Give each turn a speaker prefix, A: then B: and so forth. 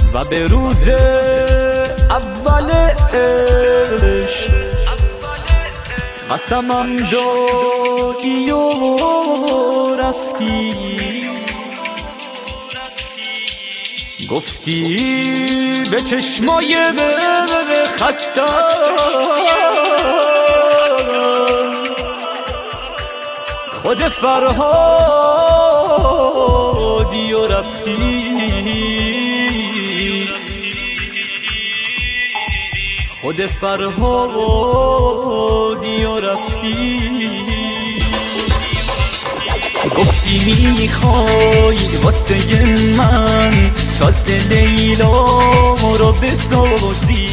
A: و به روز اول عشق قسمم دادی و رفتی، گفتی به چشمای خستم خود فرهادی و رفتی، خود فرهادی و رفتی. گفتی میخوای واسه من تازه لیلا رو بسازی،